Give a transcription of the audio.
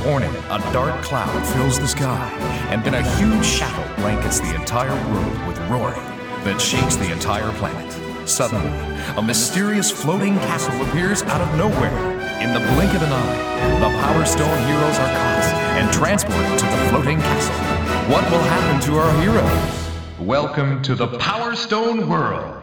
morning, a dark cloud fills the sky, and then a huge shadow blankets the entire world with roaring that shakes the entire planet. Suddenly, a mysterious floating castle appears out of nowhere. In the blink of an eye, the Power Stone heroes are caught and transported to the floating castle. What will happen to our heroes? Welcome to the Power Stone world.